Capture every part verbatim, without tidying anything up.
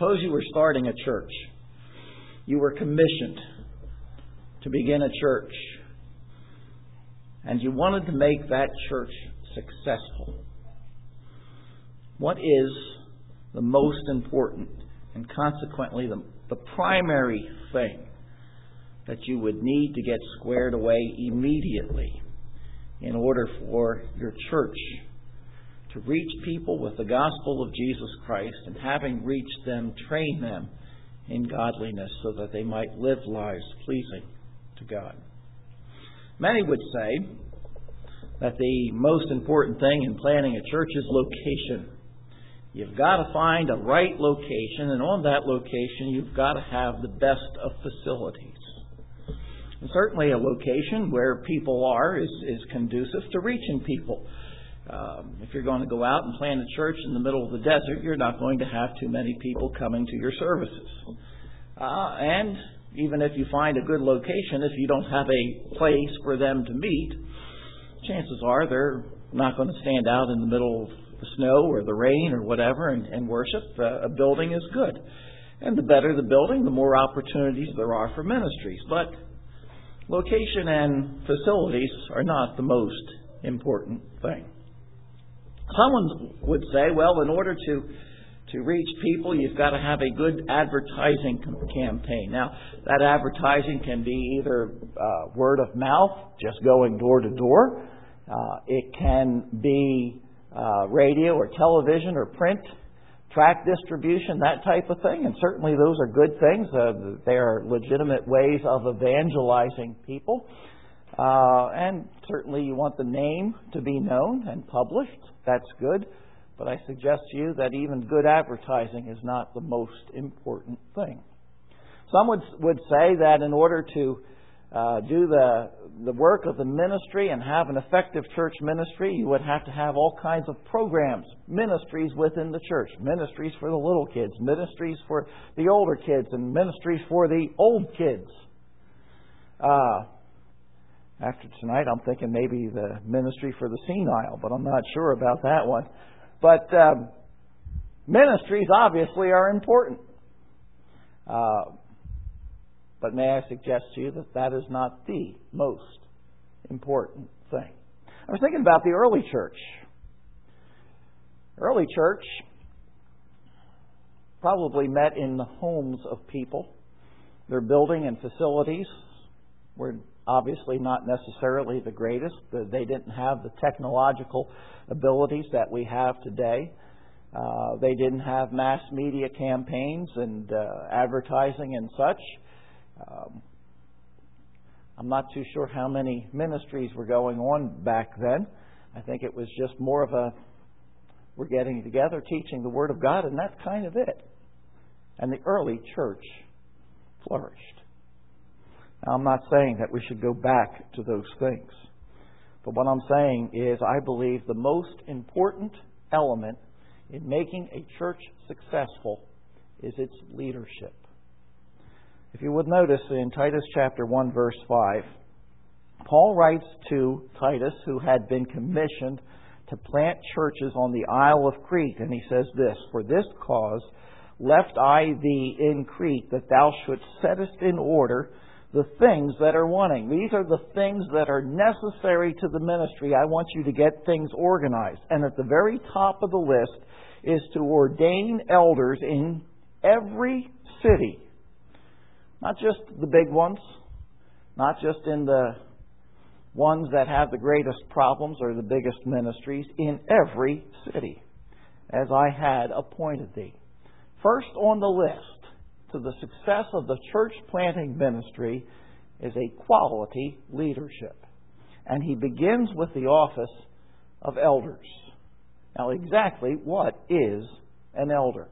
Suppose you were starting a church. You were commissioned to begin a church. And you wanted to make that church successful. What is the most important and consequently the, the primary thing that you would need to get squared away immediately in order for your church to reach people with the gospel of Jesus Christ, and having reached them, train them in godliness so that they might live lives pleasing to God? Many would say that the most important thing in planning a church is location. You've got to find a right location, and on that location you've got to have the best of facilities. And certainly a location where people are is, is conducive to reaching people. Um, if you're going to go out and plant a church in the middle of the desert, you're not going to have too many people coming to your services. Uh, and even if you find a good location, if you don't have a place for them to meet, chances are they're not going to stand out in the middle of the snow or the rain or whatever and, and worship. Uh, a building is good. And the better the building, the more opportunities there are for ministries. But location and facilities are not the most important thing. Someone would say, well, in order to to reach people, you've got to have a good advertising campaign. Now, that advertising can be either uh, word of mouth, just going door to door. Uh, it can be uh, radio or television or print, tract distribution, that type of thing. And certainly those are good things. Uh, they are legitimate ways of evangelizing people. Uh, and certainly you want the name to be known and published. That's good. But I suggest to you that even good advertising is not the most important thing. Some would, would say that in order to uh, do the, the work of the ministry and have an effective church ministry, you would have to have all kinds of programs, ministries within the church, ministries for the little kids, ministries for the older kids, and ministries for the old kids. Uh, After tonight, I'm thinking maybe the ministry for the senile, but I'm not sure about that one. But um, ministries obviously are important. Uh, but may I suggest to you that that is not the most important thing. I was thinking about the early church. Early church probably met in the homes of people. Their building and facilities were obviously not necessarily the greatest. They didn't have the technological abilities that we have today. Uh, they didn't have mass media campaigns and uh, advertising and such. Um, I'm not too sure how many ministries were going on back then. I think it was just more of a, we're getting together, teaching the Word of God, and that's kind of it. And the early church flourished. Now, I'm not saying that we should go back to those things. But what I'm saying is I believe the most important element in making a church successful is its leadership. If you would notice in Titus chapter one, verse five, Paul writes to Titus, who had been commissioned to plant churches on the Isle of Crete, and he says this, "For this cause left I thee in Crete, that thou shouldst settest in order the things that are wanting." These are the things that are necessary to the ministry. I want you to get things organized. And at the very top of the list is to ordain elders in every city. Not just the big ones, not just in the ones that have the greatest problems or the biggest ministries, in every city, as I had appointed thee. First on the list to the success of the church planting ministry is a quality leadership. And he begins with the office of elders. Now, exactly what is an elder?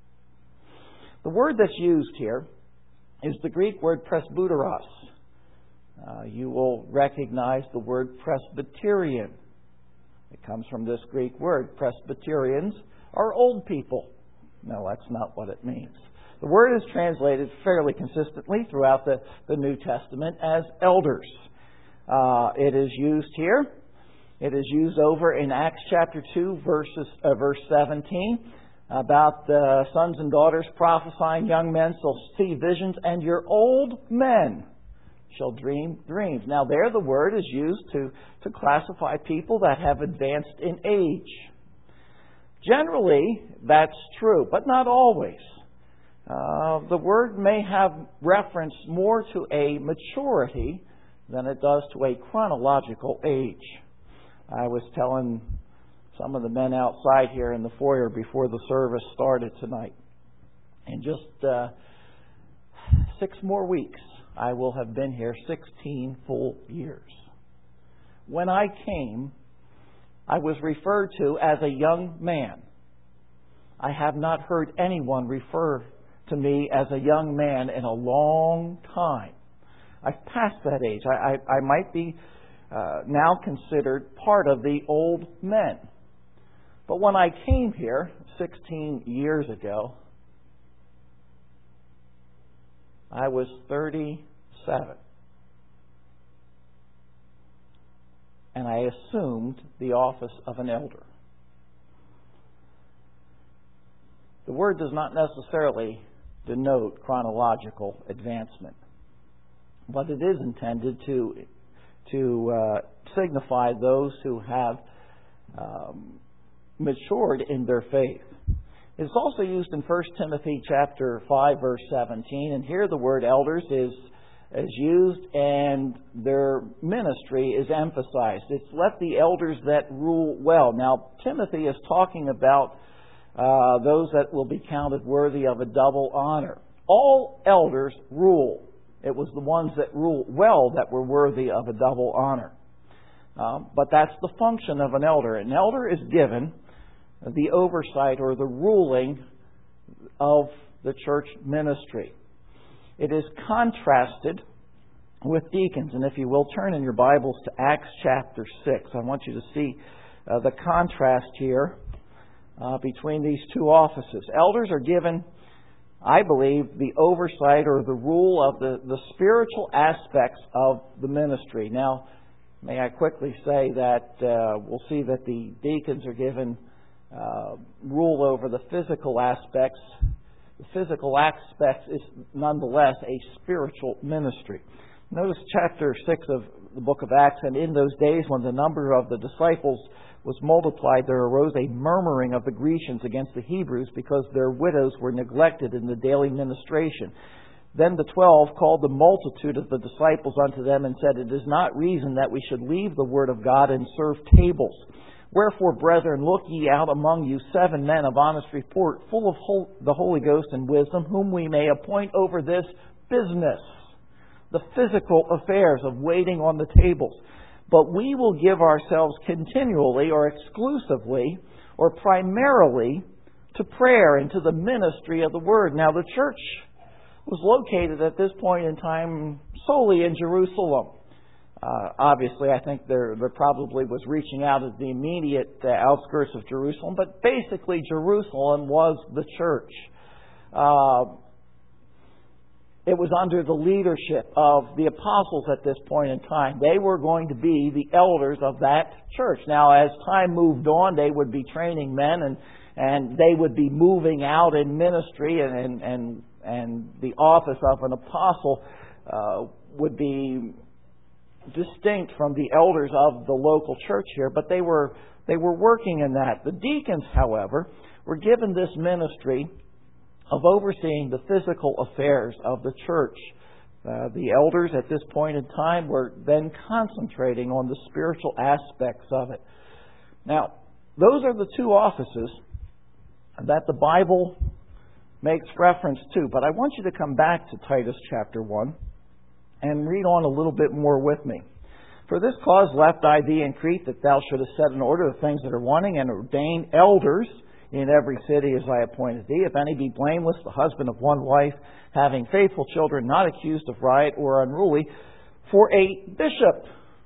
The word that's used here is the Greek word presbyteros. Uh, you will recognize the word Presbyterian. It comes from this Greek word. Presbyterians are old people. No, that's not what it means. The word is translated fairly consistently throughout the, the New Testament as elders. Uh, it is used here. It is used over in Acts chapter two, verses, uh, verse seventeen, about uh, sons and daughters prophesying, young men shall see visions, and your old men shall dream dreams. Now there the word is used to, to classify people that have advanced in age. Generally, that's true, but not always. Uh, the word may have reference more to a maturity than it does to a chronological age. I was telling some of the men outside here in the foyer before the service started tonight. In just uh, six more weeks, I will have been here sixteen full years. When I came, I was referred to as a young man. I have not heard anyone refer to me as a young man in a long time. I've passed that age. I, I, I might be uh, now considered part of the old men. But when I came here sixteen years ago, I was thirty-seven. And I assumed the office of an elder. The word does not necessarily denote chronological advancement, but it is intended to, to uh, signify those who have um, matured in their faith. It's also used in First Timothy chapter five, verse seventeen, and here the word elders is, is used and their ministry is emphasized. It's let the elders that rule well. Now, Timothy is talking about uh, those that will be counted worthy of a double honor. All elders rule. It was the ones that rule well that were worthy of a double honor. Um, but that's the function of an elder. An elder is given the oversight or the ruling of the church ministry. It is contrasted with deacons. And if you will, turn in your Bibles to Acts chapter six. I want you to see uh, the contrast here uh, between these two offices. Elders are given, I believe, the oversight or the rule of the, the spiritual aspects of the ministry. Now, may I quickly say that uh, we'll see that the deacons are given Uh, rule over the physical aspects. The physical aspects is nonetheless a spiritual ministry. Notice chapter six of the book of Acts, and in those days when the number of the disciples was multiplied, there arose a murmuring of the Grecians against the Hebrews because their widows were neglected in the daily ministration. Then the twelve called the multitude of the disciples unto them and said, It is not reason that we should leave the word of God and serve tables. Wherefore, brethren, look ye out among you seven men of honest report, full of whole, the Holy Ghost and wisdom, whom we may appoint over this business, the physical affairs of waiting on the tables. But we will give ourselves continually or exclusively or primarily to prayer and to the ministry of the Word. Now, the church was located at this point in time solely in Jerusalem. Uh, obviously, I think there, there probably was reaching out at the immediate uh, outskirts of Jerusalem, but basically Jerusalem was the church. Uh, it was under the leadership of the apostles at this point in time. They were going to be the elders of that church. Now, as time moved on, they would be training men, and, and they would be moving out in ministry, and, and, and, and the office of an apostle uh, would be distinct from the elders of the local church here, but they were they were working in that. The deacons, however, were given this ministry of overseeing the physical affairs of the church. Uh, the elders at this point in time were then concentrating on the spiritual aspects of it. Now, those are the two offices that the Bible makes reference to, but I want you to come back to Titus chapter one and read on a little bit more with me. For this cause left I thee in Crete, that thou shouldest set in order the things that are wanting, and ordain elders in every city as I appointed thee. If any be blameless, the husband of one wife, having faithful children, not accused of riot or unruly. For a bishop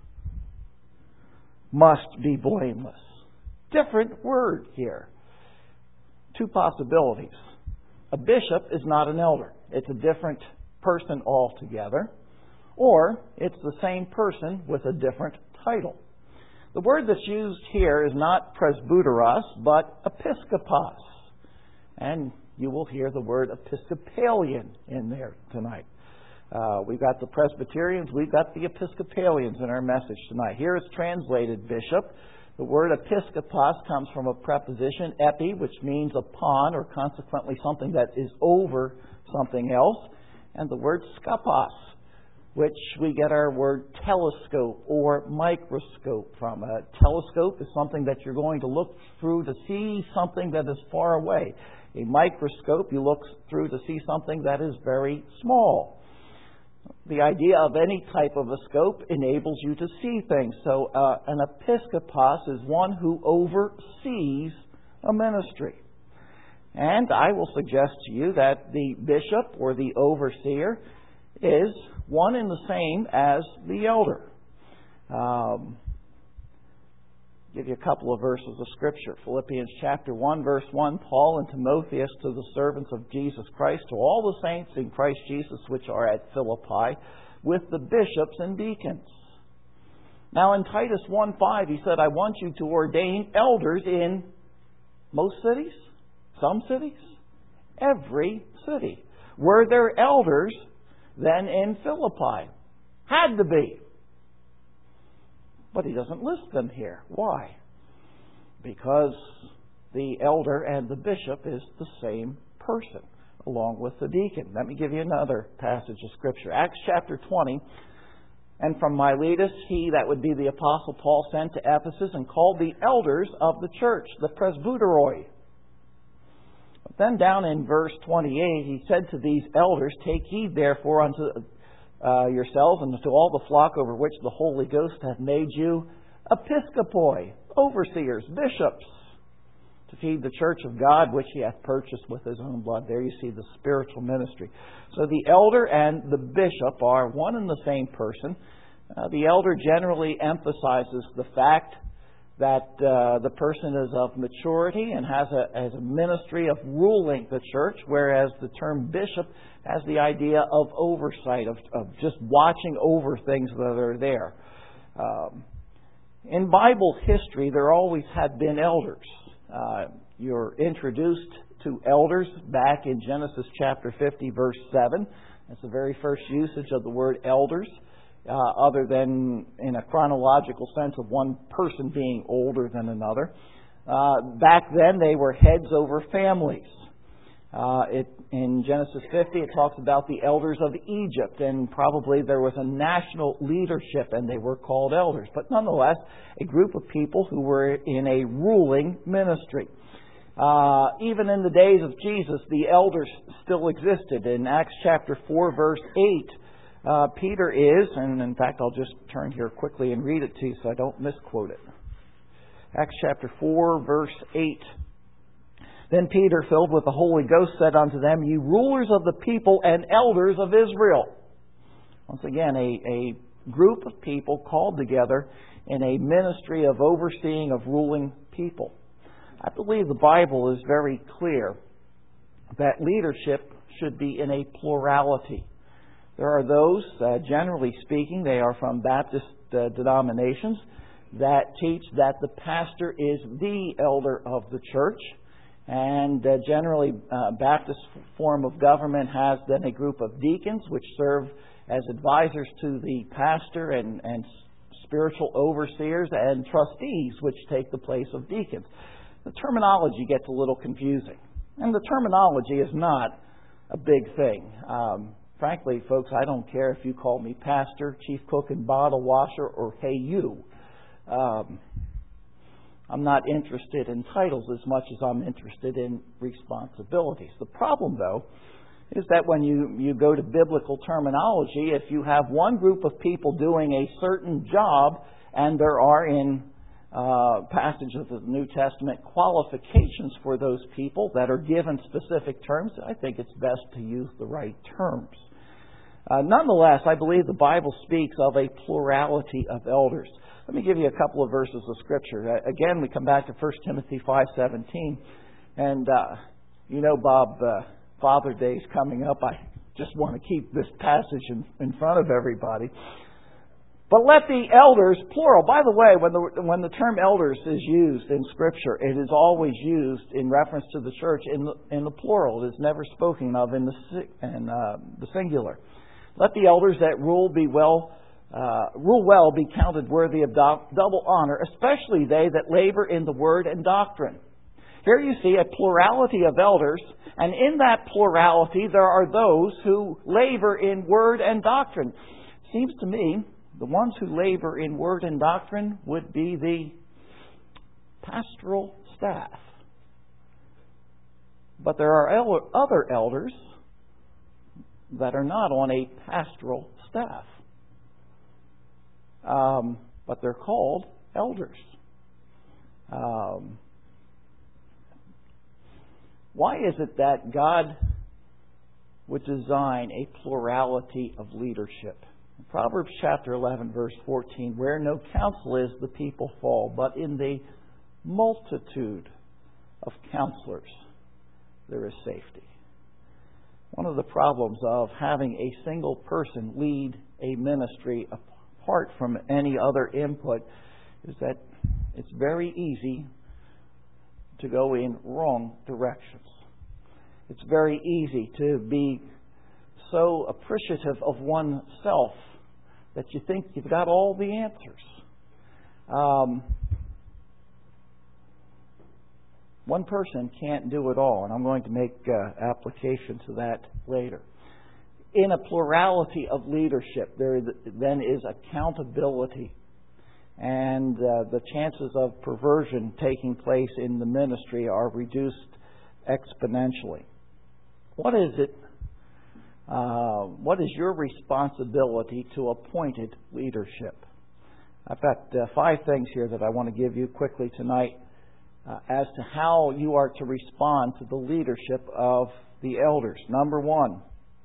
must be blameless. Different word here. Two possibilities. A bishop is not an elder. It's a different person altogether. Or it's the same person with a different title. The word that's used here is not presbyteros, but episkopos. And you will hear the word Episcopalian in there tonight. Uh, we've got the Presbyterians, we've got the Episcopalians in our message tonight. Here it's translated bishop. The word episkopos comes from a preposition, epi, which means upon, or consequently something that is over something else. And the word skopos, which we get our word telescope or microscope from. A telescope is something that you're going to look through to see something that is far away. A microscope, you look through to see something that is very small. The idea of any type of a scope enables you to see things. So uh, an episkopos is one who oversees a ministry. And I will suggest to you that the bishop or the overseer is one and the same as the elder. Um, give you a couple of verses of Scripture. Philippians chapter one, verse one, Paul and Timotheus, to the servants of Jesus Christ, to all the saints in Christ Jesus which are at Philippi, with the bishops and deacons. Now in Titus one five, he said, I want you to ordain elders in most cities, some cities, every city. Were there elders then in Philippi? Had to be. But he doesn't list them here. Why? Because the elder and the bishop is the same person, along with the deacon. Let me give you another passage of Scripture. Acts chapter twenty. And from Miletus, he, that would be the Apostle Paul, sent to Ephesus and called the elders of the church, the presbyteroi. But then down in verse twenty-eight, he said to these elders, take heed therefore unto uh, yourselves and to all the flock over which the Holy Ghost hath made you episcopoi, overseers, bishops, to feed the church of God which he hath purchased with his own blood. There you see the spiritual ministry. So the elder and the bishop are one and the same person. Uh, the elder generally emphasizes the fact that uh, the person is of maturity and has a, has a ministry of ruling the church, whereas the term bishop has the idea of oversight, of, of just watching over things that are there. Um, in Bible history, there always have been elders. Uh, you're introduced to elders back in Genesis chapter fifty, verse seven. That's the very first usage of the word elders. Uh, other than in a chronological sense of one person being older than another. Uh, back then, they were heads over families. Uh, it, in Genesis fifty, it talks about the elders of Egypt, and probably there was a national leadership, and they were called elders. But nonetheless, a group of people who were in a ruling ministry. Uh, even in the days of Jesus, the elders still existed. In Acts chapter four, verse eight, Uh, Peter is, and in fact I'll just turn here quickly and read it to you so I don't misquote it. Acts chapter four, verse eight. Then Peter, filled with the Holy Ghost, said unto them, Ye rulers of the people and elders of Israel. Once again, a, a group of people called together in a ministry of overseeing, of ruling people. I believe the Bible is very clear that leadership should be in a plurality. There are those, uh, generally speaking, they are from Baptist uh, denominations, that teach that the pastor is the elder of the church. And uh, generally, uh, Baptist form of government has then a group of deacons which serve as advisors to the pastor, and, and spiritual overseers and trustees which take the place of deacons. The terminology gets a little confusing. And the terminology is not a big thing. Um, Frankly, folks, I don't care if you call me pastor, chief cook and bottle washer, or hey you. Um, I'm not interested in titles as much as I'm interested in responsibilities. The problem, though, is that when you, you go to biblical terminology, if you have one group of people doing a certain job, and there are in uh, passages of the New Testament qualifications for those people that are given specific terms, I think it's best to use the right terms. Uh, nonetheless, I believe the Bible speaks of a plurality of elders. Let me give you a couple of verses of Scripture. Uh, again, we come back to First Timothy five seventeen. And, uh, you know, Bob, uh, Father Day is coming up. I just want to keep this passage in, in front of everybody. But let the elders, plural. By the way, when the when the term elders is used in Scripture, it is always used in reference to the church in the, in the plural. It is never spoken of in the in uh, the singular. Let the elders that rule be well uh, rule well be counted worthy of do- double honor, especially they that labor in the word and doctrine. Here you see a plurality of elders, and in that plurality there are those who labor in word and doctrine. Seems to me the ones who labor in word and doctrine would be the pastoral staff. But there are el- other elders that are not on a pastoral staff. Um, but they're called elders. Um, why is it that God would design a plurality of leadership? Proverbs chapter eleven, verse fourteen, where no counsel is, the people fall, but in the multitude of counselors there is safety. One of the problems of having a single person lead a ministry apart from any other input is that it's very easy to go in wrong directions. It's very easy to be so appreciative of oneself that you think you've got all the answers. Um, one person can't do it all, and I'm going to make uh, application to that later. In a plurality of leadership, there then is accountability, and uh, the chances of perversion taking place in the ministry are reduced exponentially. What is it? Uh, what is your responsibility to appointed leadership? I've got uh, five things here that I want to give you quickly tonight uh, as to how you are to respond to the leadership of the elders. Number one,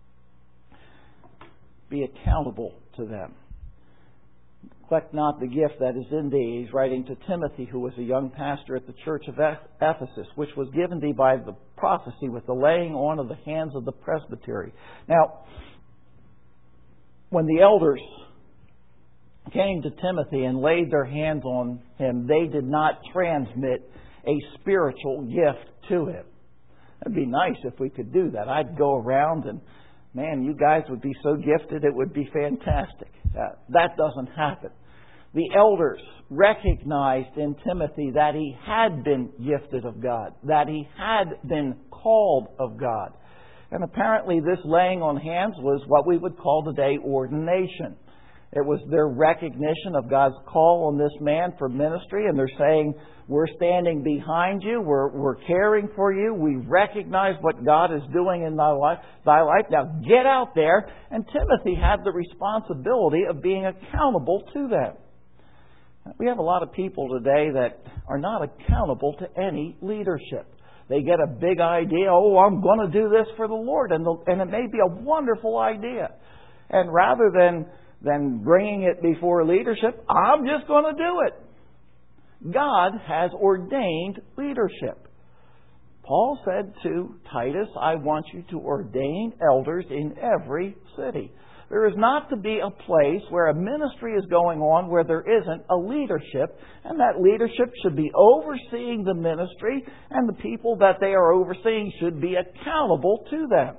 be accountable to them. Neglect not the gift that is in thee. He's writing to Timothy, who was a young pastor at the church of Ephesus, which was given thee by the prophecy with the laying on of the hands of the presbytery. Now, when the elders came to Timothy and laid their hands on him, they did not transmit a spiritual gift to him. It'd be nice if we could do that. I'd go around and, man, you guys would be so gifted, it would be fantastic. Uh, that doesn't happen. The elders recognized in Timothy that he had been gifted of God, that he had been called of God. And apparently this laying on hands was what we would call today ordination. It was their recognition of God's call on this man for ministry, and they're saying, we're standing behind you, we're, we're caring for you, we recognize what God is doing in thy life, thy life. Now get out there. And Timothy had the responsibility of being accountable to them. We have a lot of people today that are not accountable to any leadership. They get a big idea, oh, I'm going to do this for the Lord, and, the, and it may be a wonderful idea. And rather than than bringing it before leadership, I'm just going to do it. God has ordained leadership. Paul said to Titus, I want you to ordain elders in every city. There is not to be a place where a ministry is going on where there isn't a leadership, and that leadership should be overseeing the ministry, and the people that they are overseeing should be accountable to them.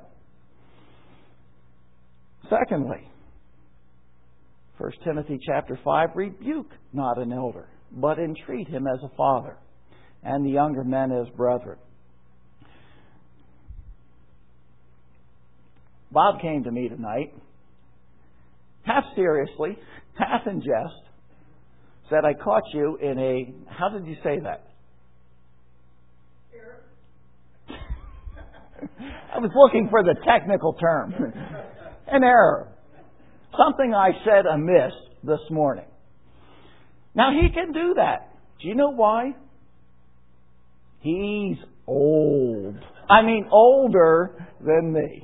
Secondly, First Timothy chapter five, rebuke not an elder, but entreat him as a father, and the younger men as brethren. Bob came to me tonight, half seriously, half in jest, said, I caught you in a, how did you say that? Error. I was looking for the technical term. An error. Something I said amiss this morning. Now, he can do that. Do you know why? He's old. I mean, older than me.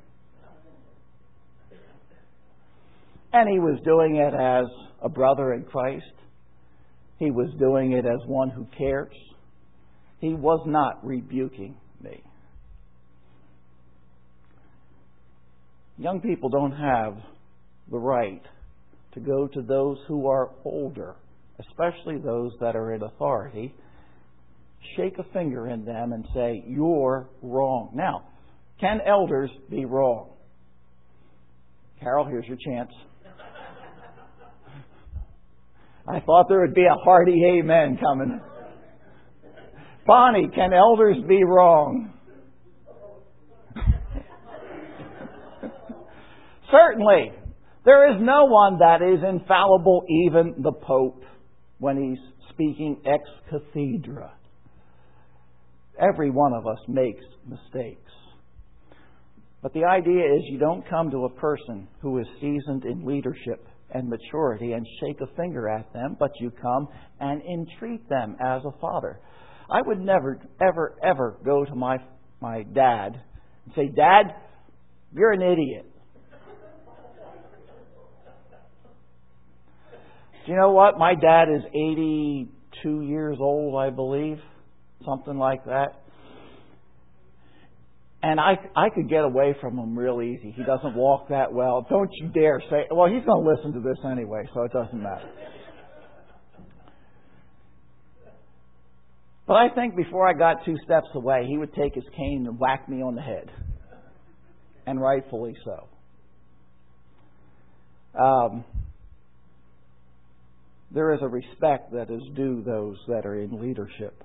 And he was doing it as a brother in Christ. He was doing it as one who cares. He was not rebuking me. Young people don't have the right to go to those who are older, especially those that are in authority, shake a finger in them and say, "You're wrong." Now, can elders be wrong? Carol, here's your chance. I thought there would be a hearty amen coming. Bonnie, can elders be wrong? Certainly. There is no one that is infallible, even the Pope, when he's speaking ex cathedra. Every one of us makes mistakes. But the idea is you don't come to a person who is seasoned in leadership and maturity and shake a finger at them, but you come and entreat them as a father. I would never, ever, ever go to my my dad and say, "Dad, you're an idiot." Do you know what? My dad is eighty-two years old, I believe. Something like that. And I I could get away from him real easy. He doesn't walk that well. Don't you dare say... Well, he's going to listen to this anyway, so it doesn't matter. But I think before I got two steps away, he would take his cane and whack me on the head. And rightfully so. Um, there is a respect that is due those that are in leadership.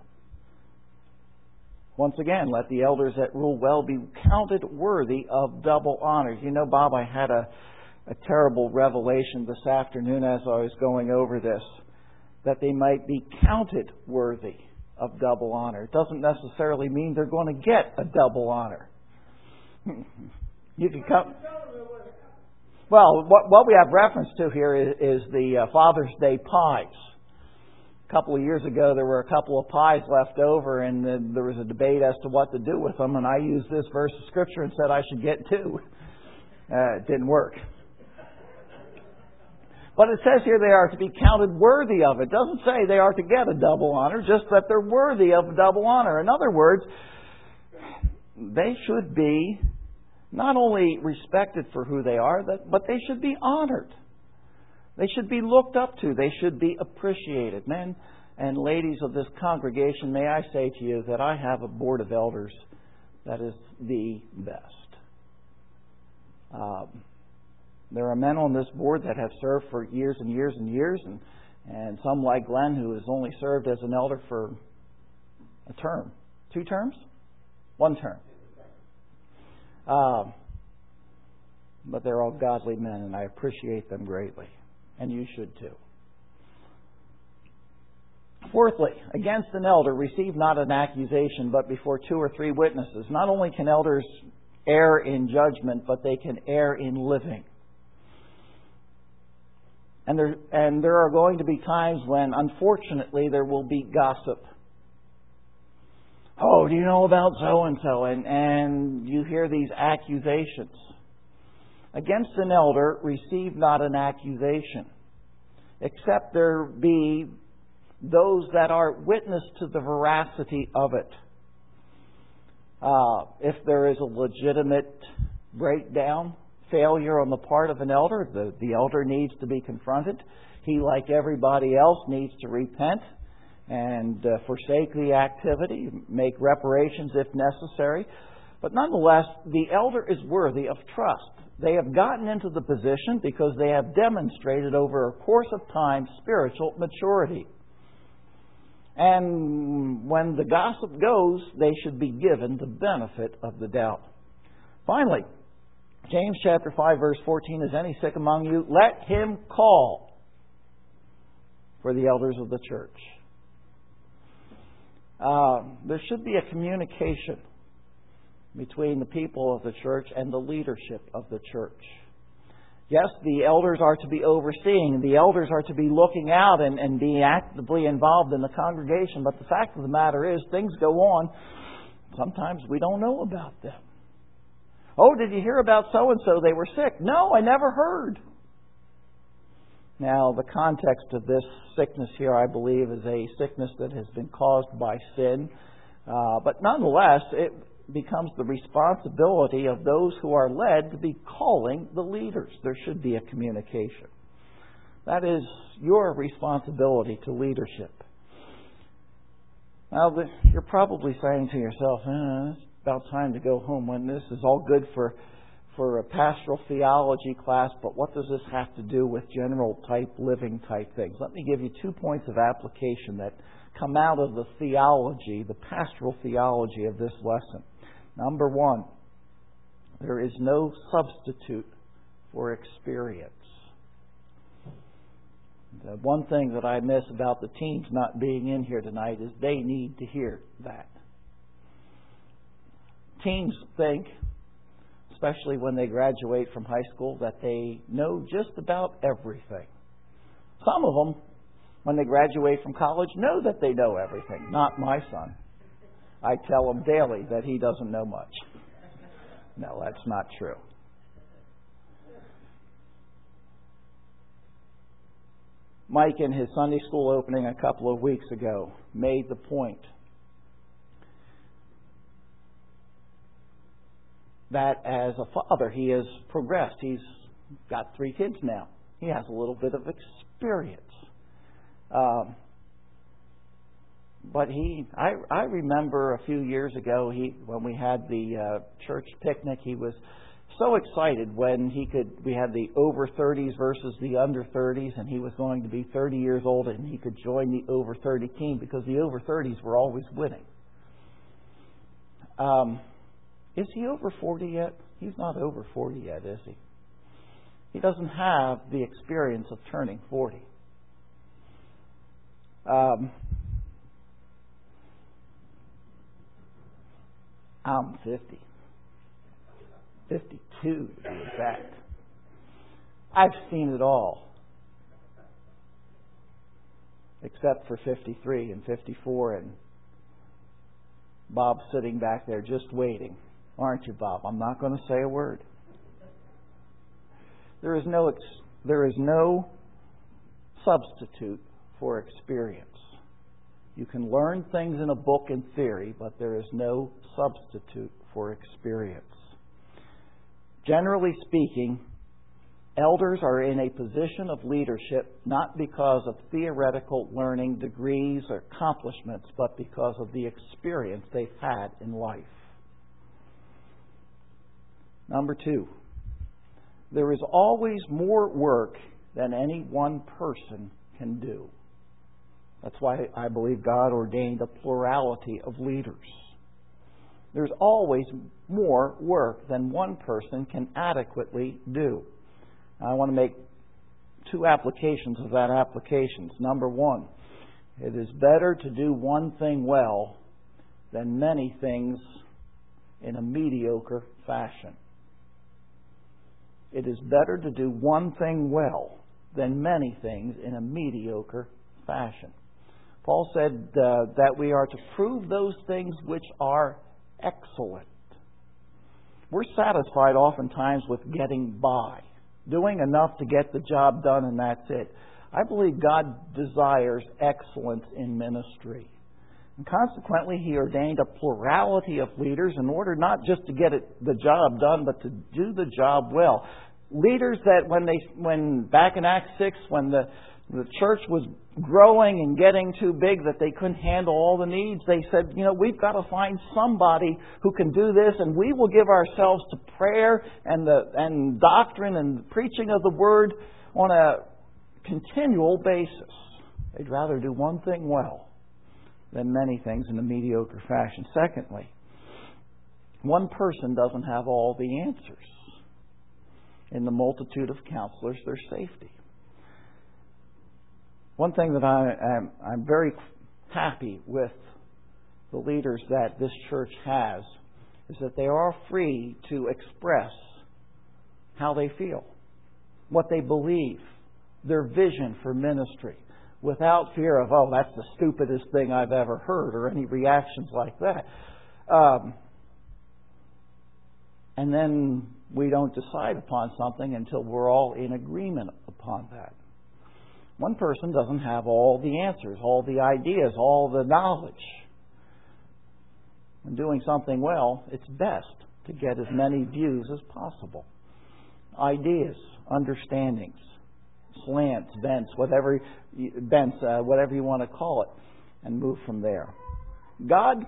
Once again, let the elders that rule well be counted worthy of double honor. You know, Bob, I had a, a terrible revelation this afternoon as I was going over this, that they might be counted worthy of double honor. It doesn't necessarily mean they're going to get a double honor. You can come. Well, what, what we have reference to here is, is the uh, Father's Day pies. A couple of years ago, there were a couple of pies left over, and uh, there was a debate as to what to do with them. And I used this verse of Scripture and said I should get two. Uh, it didn't work. But it says here they are to be counted worthy of it. It doesn't say they are to get a double honor, just that they're worthy of a double honor. In other words, they should be not only respected for who they are, but they should be honored. They should be looked up to. They should be appreciated. Men and ladies of this congregation, may I say to you that I have a board of elders that is the best. Um, there are men on this board that have served for years and years and years, and, and some like Glenn, who has only served as an elder for a term. Two terms? One term. Um, but they're all godly men, and I appreciate them greatly. And you should too. Fourthly, against an elder, receive not an accusation, but before two or three witnesses. Not only can elders err in judgment, but they can err in living. And there, and there are going to be times when, unfortunately, there will be gossip. Oh, do you know about so-and-so? And, and you hear these accusations. Against an elder, receive not an accusation, except there be those that are witness to the veracity of it. Uh, if there is a legitimate breakdown, failure on the part of an elder, the, the elder needs to be confronted. He, like everybody else, needs to repent and uh, forsake the activity, make reparations if necessary. But nonetheless, the elder is worthy of trust. They have gotten into the position because they have demonstrated over a course of time spiritual maturity. And when the gossip goes, they should be given the benefit of the doubt. Finally, James chapter five verse fourteen, is any sick among you? Let him call for the elders of the church. Uh, there should be a communication between the people of the church and the leadership of the church. Yes, the elders are to be overseeing. The elders are to be looking out and, and being actively involved in the congregation. But the fact of the matter is, things go on. Sometimes we don't know about them. Oh, did you hear about so-and-so? They were sick. No, I never heard. Now, the context of this sickness here, I believe, is a sickness that has been caused by sin. Uh, but nonetheless, it becomes the responsibility of those who are led to be calling the leaders. There should be a communication. That is your responsibility to leadership. Now, the, you're probably saying to yourself, eh, it's about time to go home when this is all good for, for a pastoral theology class, but what does this have to do with general type, living type things? Let me give you two points of application that come out of the theology, the pastoral theology of this lesson. Number one, there is no substitute for experience. The one thing that I miss about the teens not being in here tonight is they need to hear that. Teens think, especially when they graduate from high school, that they know just about everything. Some of them, when they graduate from college, know that they know everything. Not my son. I tell him daily that he doesn't know much. No, that's not true. Mike, in his Sunday school opening a couple of weeks ago, made the point that as a father, he has progressed. He's got three kids now. He has a little bit of experience. Um, but he, I, I remember a few years ago, he when we had the uh, church picnic, he was so excited when he could. We had the over thirties versus the under thirties, and he was going to be thirty years old, and he could join the over thirty team because the over thirties were always winning. Um, is he over forty yet? He's not over forty yet, is he? He doesn't have the experience of turning forty. Um, I'm fifty. fifty-two to be exact. I've seen it all. Except for fifty-three and fifty-four, and Bob's sitting back there just waiting. Aren't you, Bob? I'm not going to say a word. There is no there is no substitute for experience. You can learn things in a book in theory, but there is no substitute for experience. Generally speaking, elders are in a position of leadership not because of theoretical learning, degrees, or accomplishments, but because of the experience they've had in life. Number two, there is always more work than any one person can do. That's why I believe God ordained a plurality of leaders. There's always more work than one person can adequately do. I want to make two applications of that applications. Number one, it is better to do one thing well than many things in a mediocre fashion. It is better to do one thing well than many things in a mediocre fashion. Paul said uh, that we are to prove those things which are excellent. We're satisfied oftentimes with getting by, doing enough to get the job done, and that's it. I believe God desires excellence in ministry. And consequently, He ordained a plurality of leaders in order not just to get it, the job done, but to do the job well. Leaders that when they, when back in Acts six, when the the church was growing and getting too big that they couldn't handle all the needs, they said, you know, we've got to find somebody who can do this, and we will give ourselves to prayer and the and doctrine and preaching of the Word on a continual basis. They'd rather do one thing well than many things in a mediocre fashion. Secondly, one person doesn't have all the answers. In the multitude of counselors, there's safety. One thing that I am I'm very happy with the leaders that this church has is that they are free to express how they feel, what they believe, their vision for ministry, without fear of, oh, that's the stupidest thing I've ever heard, or any reactions like that. Um, and then we don't decide upon something until we're all in agreement upon that. One person doesn't have all the answers, all the ideas, all the knowledge. When doing something well, it's best to get as many views as possible. Ideas, understandings, slants, bents, whatever, bents, uh, whatever you want to call it, and move from there. God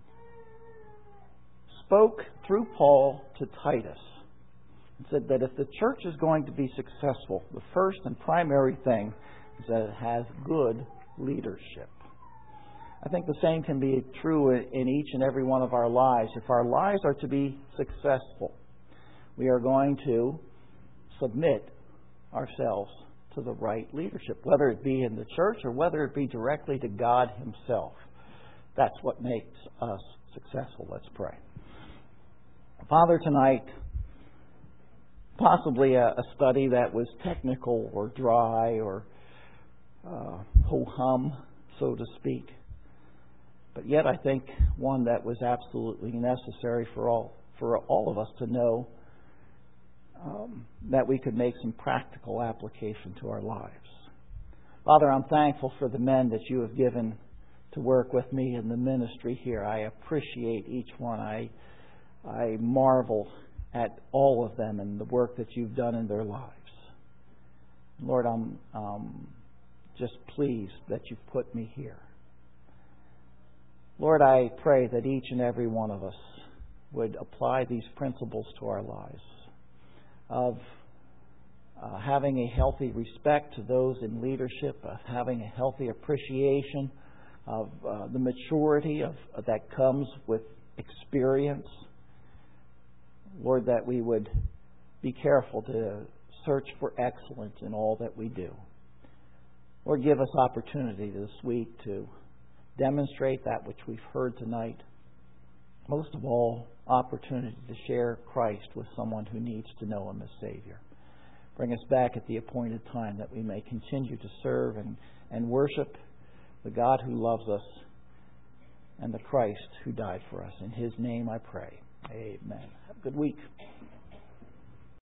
spoke through Paul to Titus and said that if the church is going to be successful, the first and primary thing is that it has good leadership. I think the same can be true in each and every one of our lives. If our lives are to be successful, we are going to submit ourselves to the right leadership, whether it be in the church or whether it be directly to God Himself. That's what makes us successful. Let's pray. Father, tonight, possibly a, a study that was technical or dry or uh, ho-hum, so to speak, but yet I think one that was absolutely necessary for all for all of us to know, um, that we could make some practical application to our lives. Father, I'm thankful for the men that You have given to work with me in the ministry here. I appreciate each one. I I marvel at all of them and the work that You've done in their lives. Lord, I'm um, just pleased that You've put me here. Lord, I pray that each and every one of us would apply these principles to our lives of uh, having a healthy respect to those in leadership, of having a healthy appreciation of uh, the maturity of, uh, that comes with experience. Lord, that we would be careful to search for excellence in all that we do. Lord, give us opportunity this week to demonstrate that which we've heard tonight. Most of all, opportunity to share Christ with someone who needs to know Him as Savior. Bring us back at the appointed time that we may continue to serve and, and worship the God who loves us and the Christ who died for us. In His name I pray. Amen. Have a good week.